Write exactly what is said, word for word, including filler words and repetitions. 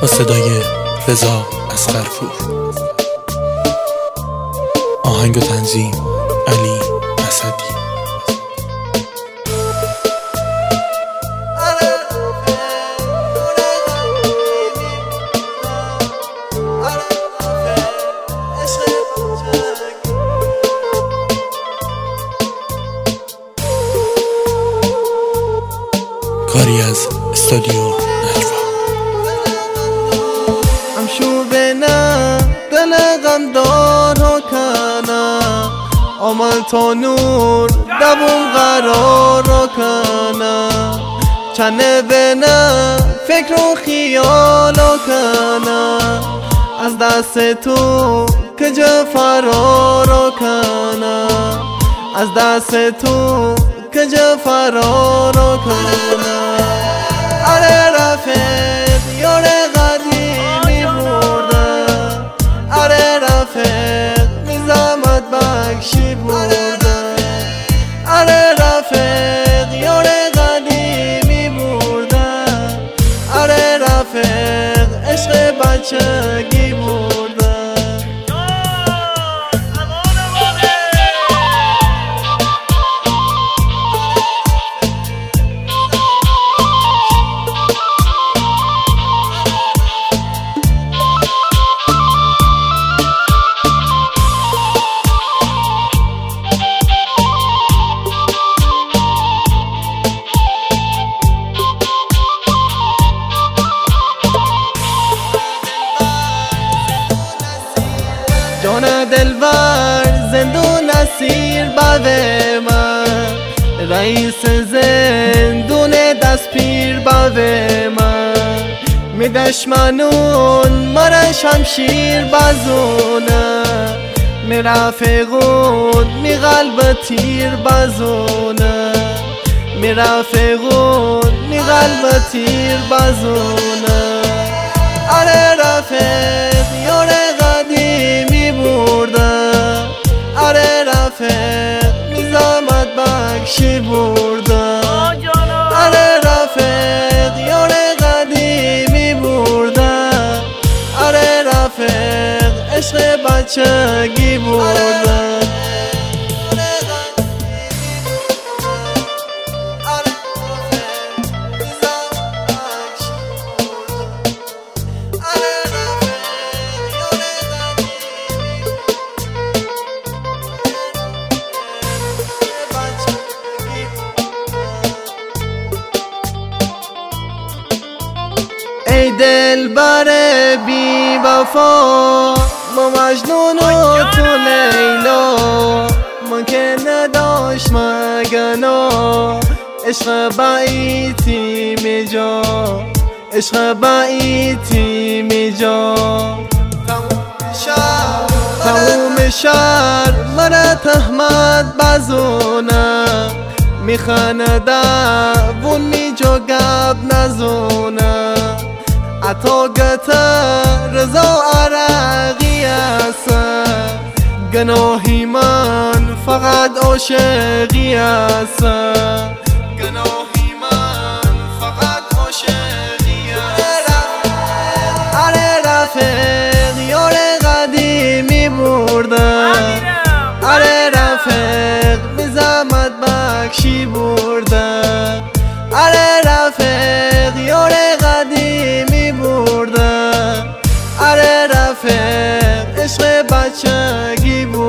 با صدای رضا اصغرپور. آهنگ و تنظیم علی اسدی. کاری از استودیو نجوا. ام شوبنا دل غم دار و کنه، عمل تا نور دوم قرار و کنه، چنه بنا فکر و خیال و کنه، از دست تو که جا فرار و کنه، از دست تو که جا فرار و کنه. آره رفیق یار قدیمی برده، آره رفیق نظامت بخشی برده، آره رفیق یار قدیمی برده، آره رفیق عشق بچگی برده. جان دلبر زندون اسیر باوی من، رئیس زندون دست پیر باوی من، می دشمنون مرا شمشیر بازونه، می رفیقون می قلب تیر بازونه، می رفیقون می قلب تیر بازونه. آره رفیق یار قدیمی برده، آره رفیق نظامت بخشی برده، آره رفیق یار قدیمی برده، آره رفیق عشق بچگی برده. ای دلبر بی وفا، ما مجنون و تو لیلا، من که نداشت مگنا، عشق بعیدی می جا، عشق بعیدی می جا. تموم شهر مرا تهمت بزونه، میخانه دوون می جا گب نزونه، عطا گتا رضا عرقی است، گناهی من فقط عاشقی است، گناهی من فقط عاشقی است. آره رفیق یار قدیمی برده، آره رفیق نظامت بخشی برده، آره رفیق یار قدیمی برده، آره رفیق عشق بچگی برده.